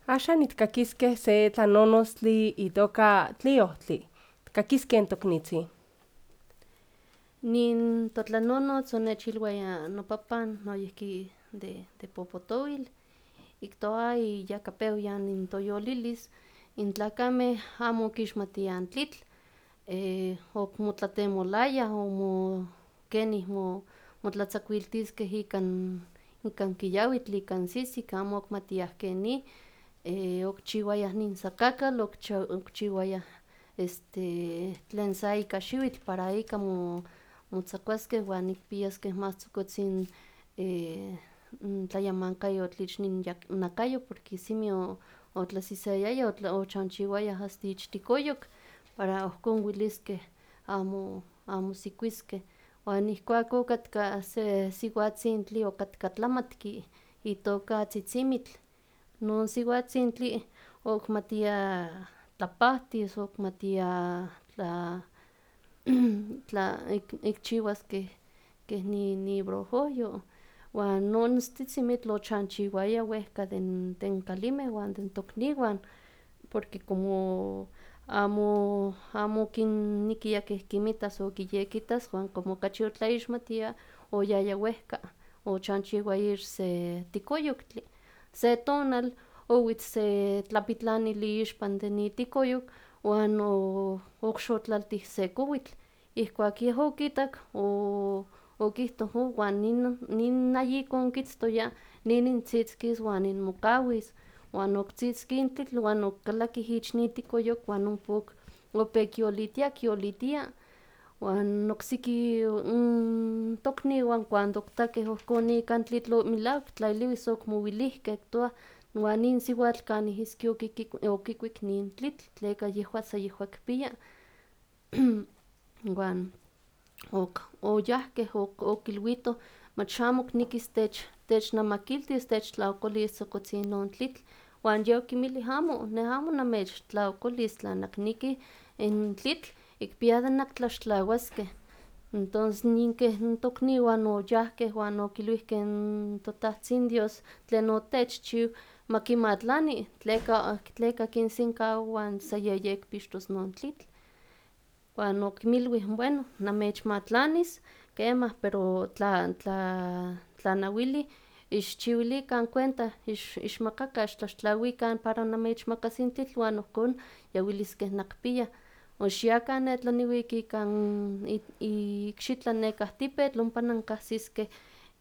Axan nitkakiskeh se tlanonostli itoka tliyohtli. ¿Tkakiskeh n toknitzin? Nin totlanonotz onechilwaya nopapan noyehki de popotowil, kihtowa iyaka pewa nin toyolilis, n tlakameh amo okixmatiah n tlitl, okmotlatemolayah, kenih motlatzakuiltiskeh ika n kiyawitl, ika n sisik, amo okimatiah kenih, okchiwayah nin sakakal, okchiwayah tlen sa ika xiwitl para ika motzakuaskeh wan nikpiaskeh mas tzokotzin n tlayamankayotl ich innakayo porque simi otlasisayaya, ochanchiwayah asta ich tikoyok para ohkon weliskeh amo sikuiskeh. Wan ihkuak okatka se siwatzintli okatka tlamatki itoka tzitzimitl, non siwatzintli okmatia tlapahtis, okmatia ikchiwas keh nibrojohyo, wan non tzimitl ochanchiwaya wehka den kalimeh wan den tokniwan, porque como amo okinnekiaya keh kinmitas o kiyekitas wan como okachi otlaixmatia oyaya wehka, ochanchiwaya ich se tikoyoktli. Se tonal owitz se tlapitlanili ixpan de nitikoyok wan okxotlaltih se kowitl, ihkuak yeh okitak okihtoh wan nin ayiko onkitztoya nin nintzitzkis wan ninmokawis, wan oktzitzki n tlitl wan okalakih ich nitikoyok wan ompa opeh kiolitia, wan oksiki n tokniwan cuando okitakeh ohkon ika n tlitl melahka tlailiwis okmowilihkeh kihtowa wan nin siwatl kanih iski okikuik nin tlitl tleka yehwa san yehua kipia wan oyahkeh okilwitoh mach amo kinekis technamakiltis, techtlaokolis tzokotzin non tlitl, wan yeh okinmilih amo, neh amo namechtlaokolis, tla naknekih n tlitl ikpia de naktlaxtlawaskeh. Entos ninkeh n tokniwan oyahkeh wan okilwihkeh n totahtzin dios tlen otechchiu ma kimatlani, tleka kinsinkawa wan sa yekpixtos non tlitl. Wan okinmilwih bueno namechmatlanis kemah pero tla nawili xchiwilikan cuenta ixmakakah ixtlaxtlawikan para namechmakas n tlitl wan ohkon yaweliskeh nakpiah, o xiakan netlaniwik ika ikxitlan nekah tipetl ompa nankahsiskeh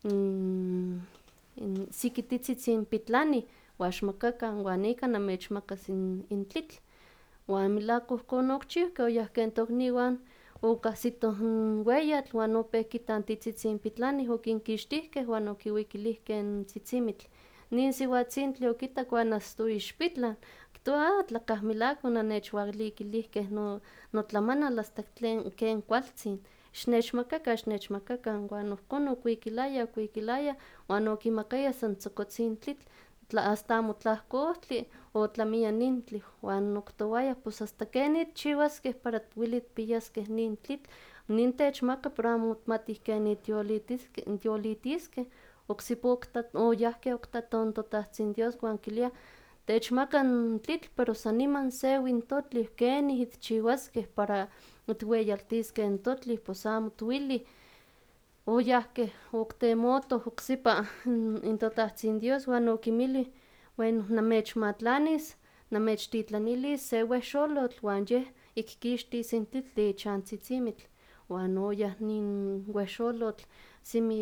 sikititzitzin pitlani wan xmakakan wan ika namechmakas n tlitl. Wan melahka ohkon okichiuhkeh, oyahkeh n tokniwan okahsitoh n weyatl wan opeh kitah n titzitzin pitlani okinkixtihkeh wan okiwikilihkeh n tzitzimitl. Nin siwatzintli okitak wan asta oixpitlan, kihtowa tlakah melahka onannechwalikilihkeh notlamanal asta ken kualtzin, xnechmakakan, wan ohkon okuikilaya wan okimakaya san tzokotzin tlitl, asta amo tlahko ohtli tlamia nintli, wan okitowayah pus asta kenin tikchiwaskeh para weli tikpiaskeh nin tlitl, nin techmaka pero amo matih kenin tiolitiskeh, oksipa oyahkeh okitatoh n totahtzin dios wan kiliah techmaka n tlitl pero san niman sewi n totlih, kenih tikchiwaskeh para tiweyaltiskeh n totlih, pus amo tiwilih. Oyahkeh okitemotoh oksipa n totahtzin dios wan okinmilih bueno namechmatlanis, namechtitlanilis se wehxolotl wan yeh ik kixtis n tlitl ichan tzitzimitl, wan oyah nin wehxolotl semi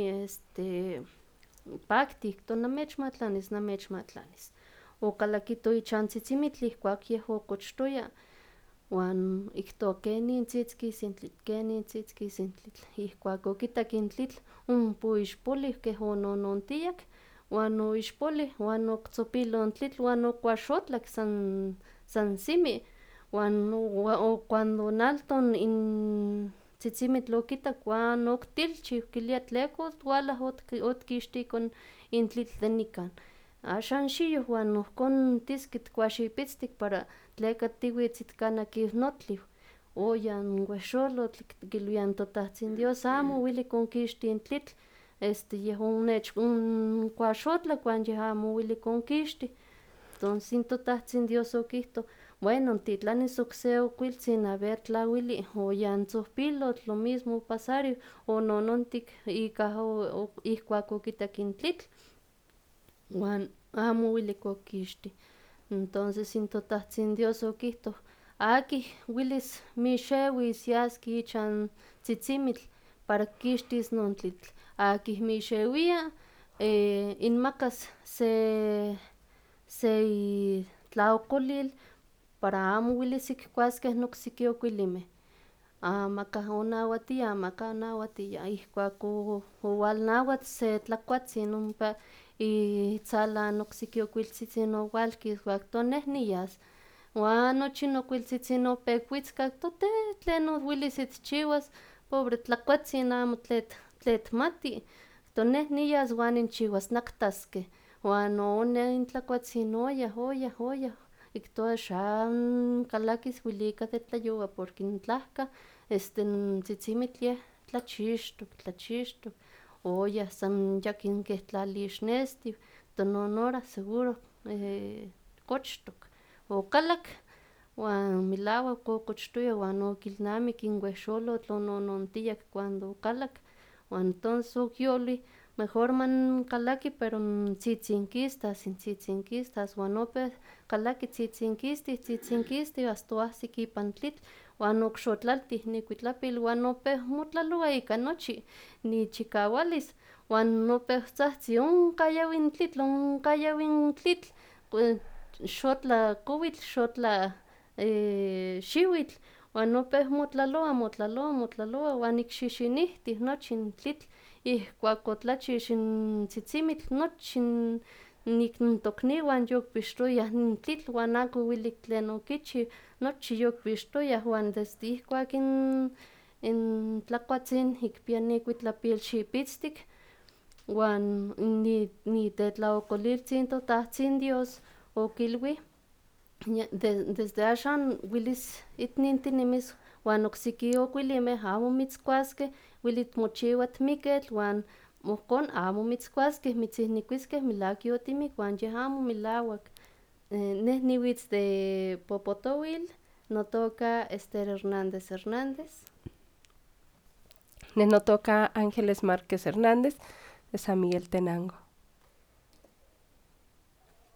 pakti kihtowa namechmatlanis, okalakito ichan tzitzimitl ihkuak yeh okochtoya, wan kihtowa kenin tzitzkis n tlitl, ihkuak okitak n tlitl ompa oixpolih keh ononontiak, wan oixpolih wan okitzopiloh n tlitl wan okuaxotlak san simi, wan cuando onaltoh n tzitzimitl okitak wan oktilchiu kilia tleka otwalah otikixtiko n tlitl de nikan, axan xiyo wan ohkon tiski tikuaxipitztik para tleka tiwitz ik kanah notliw, oya n wehxolotl kilwia n totahtzin dios amo owili konkixti n tlitl, yeh onkuaxotlak wan yeh amo owili konkixtih, entonces in totahtsin Dios okihto, bueno, titlanis okse okuiltzin a ver tlauili, o yan tzohpilotl, lo mismo pasario, o nonontik ika ihkuak okitak in tlitl, wan amo owilik okixti. Entonces in totahtsin Dios okihto, akih wilis mixewis yaski ichan tzitzimitl para kixtis non tlitl, akih mixewia inmakas se tlaokolil para amo welis kikuaskeh noksiki okuilimeh. Amaka onawatiaya, ihkuak owalnawat se tlakuatzin ompa itzalan oksiki okuiltzitzin owalkis wan kihtowa neh niyas, wan nochi n okuiltzitzin opehwitzkak, toteh tlen welis itchiwas, pobre tlakuatzin amo tlen mati, kihtowa neh niyas wan ninchiwas naktaskeh, wan onih in tlakuatzin oyah, kihtowa xa kalakis welika de tlayowa porque n tlahka n tzitzimitl yeh tlachixtok, oyah san yakin keh tlalixnestiw, kihtowa non hora seguro kochtok, okalak wan melawak okochtoya wan okilnamik in wehxolotl ononontiyak cuando okalak, wan tonces okyolih mejor makalaki pero tzitzinkistas, wan opeh kalaki tzitzinkistih asta oahsik ipan tlitl, wan okixotlaltih ikuitlapil wan opeh motlalowa ika nochi ichikawalis, wan opeh tzahtzi onkayawi n tlitl, xotla kowitl, xotla xiwitl, wan opeh motlalowa wan ikxixinihtih nochi n tlitl, ihkuak otlachix n tzitzimitl nochi n tokniwan yokipixtoyah n tlitl wan ako owilik tlen okichiu, nochi yokipixtoyah, wan desde ihkuak n tlakuatzin kipia ikuitlapil xipitztik, wan nitetlaokoliltzin totahtsin Dios okilwih desde axan welis inin tinimis wan oksiki okuilimeh amo mitzkuaskeh, weli timochiwa timiketl wan ohkon amo mitzkuaskeh, mitzihnikuiskeh melahka yotimik wan yeh amo melawak. Neh niwitz de popotowil, notoka Ester Hernández Hernández. Neh notoka Ángeles Márquez Hernández, de San Miguel Tenango.